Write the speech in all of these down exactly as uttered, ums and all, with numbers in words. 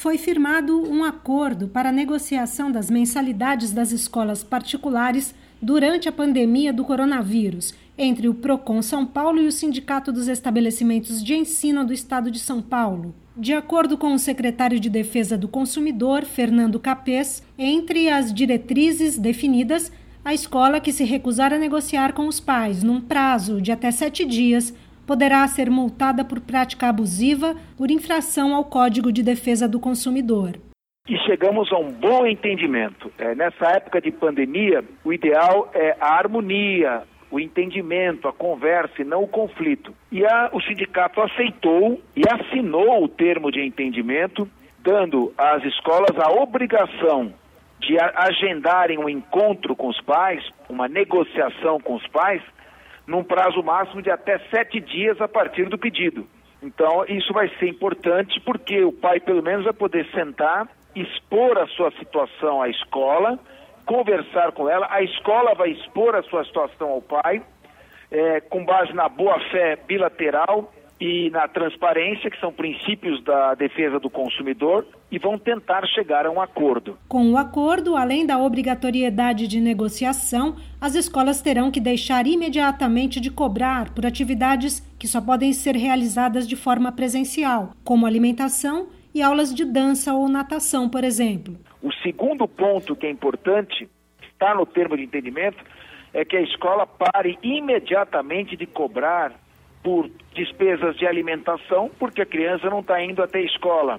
Foi firmado um acordo para a negociação das mensalidades das escolas particulares durante a pandemia do coronavírus, entre o Procon São Paulo e o Sindicato dos Estabelecimentos de Ensino do Estado de São Paulo. De acordo com o secretário de Defesa do Consumidor, Fernando Capês, entre as diretrizes definidas, a escola que se recusar a negociar com os pais num prazo de até sete dias poderá ser multada por prática abusiva por infração ao Código de Defesa do Consumidor. E chegamos a um bom entendimento. É, nessa época de pandemia, o ideal é a harmonia, o entendimento, a conversa e não o conflito. E a, o sindicato aceitou e assinou o termo de entendimento, dando às escolas a obrigação de a, agendarem um encontro com os pais, uma negociação com os pais, num prazo máximo de até sete dias a partir do pedido. Então, isso vai ser importante porque o pai, pelo menos, vai poder sentar, expor a sua situação à escola, conversar com ela, a escola vai expor a sua situação ao pai, é, com base na boa-fé bilateral e na transparência, que são princípios da defesa do consumidor, e vão tentar chegar a um acordo. Com o acordo, além da obrigatoriedade de negociação, as escolas terão que deixar imediatamente de cobrar por atividades que só podem ser realizadas de forma presencial, como alimentação e aulas de dança ou natação, por exemplo. O segundo ponto que é importante, está no termo de entendimento, é que a escola pare imediatamente de cobrar por despesas de alimentação, porque a criança não está indo até a escola.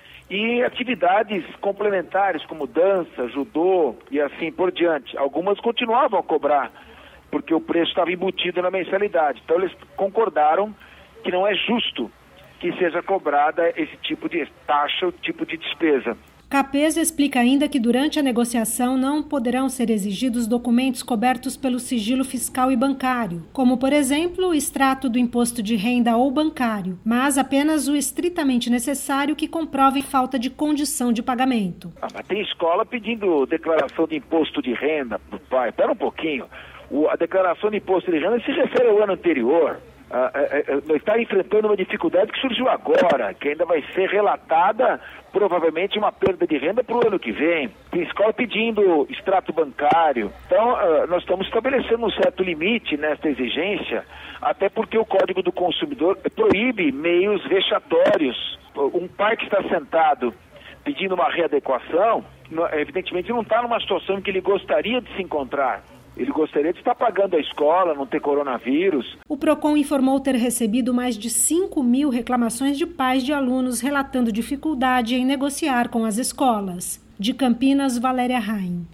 E atividades complementares, como dança, judô e assim por diante. Algumas continuavam a cobrar, porque o preço estava embutido na mensalidade. Então eles concordaram que não é justo que seja cobrada esse tipo de taxa, o tipo de despesa. Capês explica ainda que durante a negociação não poderão ser exigidos documentos cobertos pelo sigilo fiscal e bancário, como, por exemplo, o extrato do imposto de renda ou bancário, mas apenas o estritamente necessário que comprove falta de condição de pagamento. Ah, mas tem escola pedindo declaração de imposto de renda para o pai. Espera um pouquinho. O, a declaração de imposto de renda se refere ao ano anterior. Ah, é, é, está enfrentando uma dificuldade que surgiu agora, que ainda vai ser relatada, provavelmente uma perda de renda para o ano que vem. Tem escola pedindo extrato bancário. Então, ah, nós estamos estabelecendo um certo limite nesta exigência, até porque o Código do Consumidor proíbe meios vexatórios. Um pai que está sentado pedindo uma readequação, evidentemente não está numa situação em que ele gostaria de se encontrar. Ele gostaria de estar pagando a escola, não ter coronavírus. O Procon informou ter recebido mais de cinco mil reclamações de pais de alunos relatando dificuldade em negociar com as escolas. De Campinas, Valéria Raim.